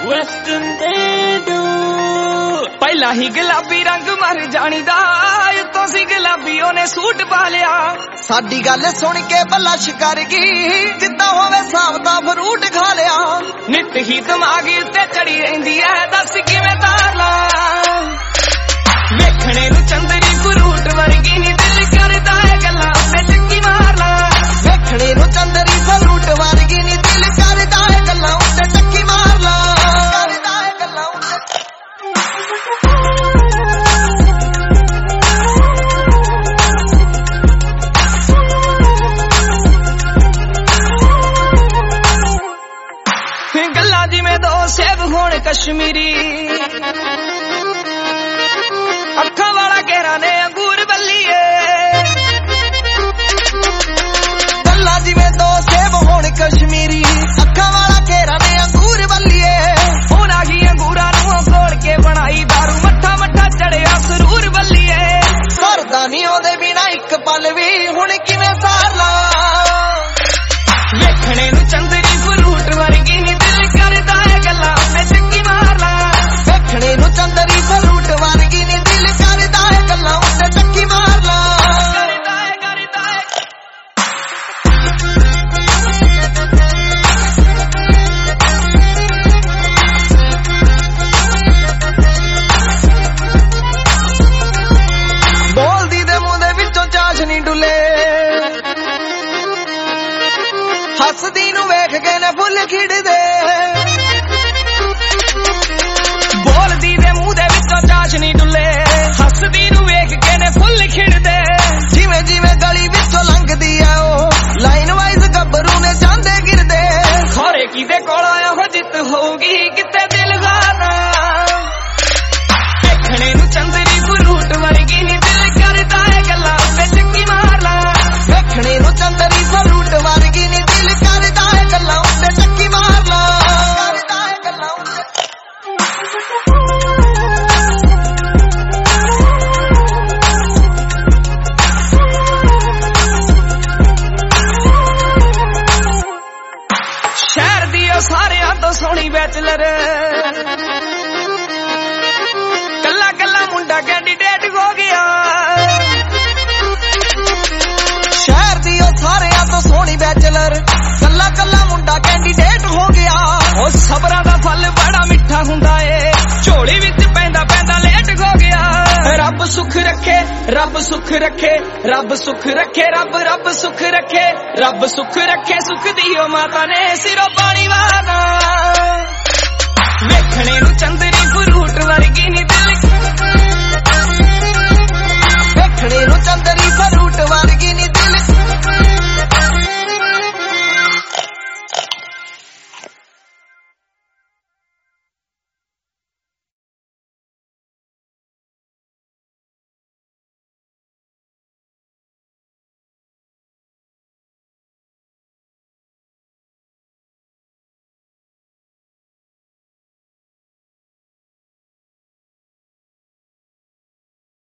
Western they do ਪਹਿਲਾ ਹੀ ਗੁਲਾਬੀ ਰੰਗ ਮਰ ਜਾਣੀ ਦਾ ਉਤੋਂ ਸੀ ਗੁਲਾਬੀ ਉਹਨੇ ਸੂਟ ਪਾ ਲਿਆ ਸਾਡੀ ਗੱਲ ਸੁਣ ਕੇ ਬਲਸ਼ ਕਰ ਗਈ ਜਿੱਦਾਂ ਹੋਵੇ ਸਾਵਤਾ ਫਰੂਟ ਖਾ ਲਿਆ ਨਿੱਤ ਹੀ ਦਿਮਾਗੀ ਉੱਤੇ ਚੜੀ ਰਹਿੰਦੀ ਐ ਦੱਸ ਕਿਵੇਂ ਤਾਰਲਾ ਵੇਖਣੇ ਨੂੰ ਚੰਦਰੀ ਫਰੂਟ ਵਰਗੀ ਨੀ ਦਿਲ ਕਰਦਾ ਏ ਗੱਲਾਂ ਉੱਤੇ ਚੱਕੀ ਮਾਰ ਲਾ ਵੇਖਣੇ ਨੂੰ ਚੰਦਰੀ ਫਰੂਟ ਵਰਗੀ ਨੀ ਦਿਲ ਕਰਦਾ ਏ ਗੱਲਾਂ ਉੱਤੇ ਚੱਕੀ ਮਾਰ ਲਾ ਕਰਦਾ ਏ ਗੱਲਾਂ ਉੱਤੇ ਗੱਲਾਂ ਜਿਵੇਂ ਦੋ ਸੇਬ ਹੋਣ ਕਸ਼ਮੀਰੀ ਅੱਖਾਂ ਵਾਲਾ ਘੇਰਾ ਨੇ ਅੰਗੂਰ ਬੱਲੀਏ ਗੱਲਾਂ ਜਿਵੇਂ ਦੋ ਸੇਬ ਹੋਣ ਕਸ਼ਮੀਰੀ ਅੱਖਾਂ ਵਾਲਾ ਘੇਰਾ ਨੇ ਅੰਗੂਰ ਬੱਲੀਏ ਉਹਨਾਂ ਹੀ ਅੰਗੂਰਾਂ ਨੂੰ ਘੋਲ ਕੇ ਬਣਾਈ ਦਾਰੂ ਮੱਠਾ ਮੱਠਾ ਚੜਿਆ ਸਰੂਰ ਬੱਲੀਏ ਸਰਦਾ ਨੀ ਉਹਦੇ ਬਿਨਾ ਇੱਕ ਪਲ ਵੀ ਹੁਣ ਕਿਵੇਂ ਸਾਰ ਲਾ ਵੇਖਣੇ ਨੂੰ ਚੰਦਰੀ ਫਰੂਟ ਵਰਗੀ ਨੀ ਦਿਲ ਕਰਦਾ ਏ ਗੱਲਾਂ ਉੱਤੇ ਚੱਕੀ ਮਾਰ ਲਾ ਵੇਖਣੇ ਨੂੰ ਚੰਦਰੀ ਫਰੂਟ ਵਰਗੀ ਨੀ ਦਿਲ ਕਰਦਾ ਏ ਗੱਲਾਂ ਉੱਤੇ ਚੱਕੀ ਮਾਰ ਲਾ ਕਰਦਾ ਏ ਬੋਲਦੀ ਦੇ ਮੂੰਹ ਦੇ ਵਿੱਚੋਂ ਚਾਸ਼ਨੀ ਡੁੱਲੇ ਹੱਸਦੀ ਨੂੰ ਵੇਖ ਕੇ ਨੇ ਫੁੱਲ ਖਿੜਦੇ ਬੋਲਦੀ ਦੇ ਮੂੰਹ ਦੇ ਵਿੱਚੋਂ ਚਾਸ਼ਨੀ ਡੁੱਲੇ ਹੱਸਦੀ ਨੂੰ ਵੇਖ ਕੇ ਨੇ ਫੁੱਲ ਖਿੜਦੇ ਜਿਵੇਂ ਜਿਵੇਂ ਗਲੀ ਵਿੱਚੋਂ ਲੰਘਦੀ ਆ ਉਹ ਲਾਈਨ ਵਾਈਜ਼ ਗੱਭਰੂ ਨੇ ਜਾਂਦੇ ਗਿਰਦੇ ਖੋਰੇ ਕਿਦੇ ਕੋਲ ਇਹੋ ਜਿੱਤ ਹੋਊਗੀ ਕਿਤੇ ਦਿਲ ਗਾਣਾ ਵੇਖਣੇ ਨੂੰ ਚੰਦਰੀ ਫਰੂਟ ਵਰਗੀ ਨੀ ਦਿਲ ਕਰਦਾ ਏ ਗੱਲਾਂ ਉੱਤੇ ਚੱਕੀ ਮਾਰ ਲਾ ਵੇਖਣੇ ਨੂੰ ਚੰਦਰੀ ਫਰੂਟ ਵਰਗੀ ਨੀ ਦਿਲ ਕਰਦਾ ਏ ਗੱਲਾਂ ਉੱਤੇ ਚੱਕੀ ਮਾਰ ਲਾ ਕਰਦਾ ਏ ਗੱਲਾਂ ਉੱਤੇ ਸ਼ਹਿਰ ਦੀ ਉਹ ਸਾਰਿਆਂ ਤੋਂ ਸੋਹਣੀ ਬੈਚਲਰ ਕੱਲਾ ਕੱਲਾ ਮੁੰਡਾ ਕੈਂਡੀਡੇਟ ਹੋ ਗਿਆ ਸ਼ਹਿਰ ਦੀ ਉਹ ਸਾਰਿਆਂ ਤੋਂ ਸੋਹਣੀ ਬੈਚਲਰ ਕੱਲਾ ਕੱਲਾ ਮੁੰਡਾ ਕੈਂਡੀਡੇਟ ਹੋ ਗਿਆ ਉਹ ਸਬਰਾਂ ਦਾ ਫਲ ਬੜਾ ਮਿੱਠਾ ਹੁੰਦਾ ਏ ਝੋਲੀ ਵਿੱਚ ਪੈਂਦਾ ਪੈਂਦਾ ਲੇਟ ਹੋ ਗਿਆ ਰੱਬ ਸੁੱਖ ਰੱਖੇ ਰੱਬ ਸੁੱਖ ਰੱਖੇ ਰੱਬ ਸੁੱਖ ਰੱਖੇ ਰੱਬ ਰੱਬ ਸੁੱਖ ਰੱਖੇ ਰੱਬ ਸੁੱਖ ਰੱਖੇ ਸੁੱਖ ਦੀ ਉਹ ਮਾਤਾ ਨੇ ਸਿਰੋਂ ਪਾਣੀ ਵਾਦਾ ਵੇਖਣੇ ਨੂੰ ਚੰਦਰੀ ਫਰੂਟ ਵਰਗੀ ਨੀ ਦਿਲ ਵੇਖਣੇ ਨੂੰ ਚੰਦਰੀ ਫਰੂਟ ਵਰਗੀ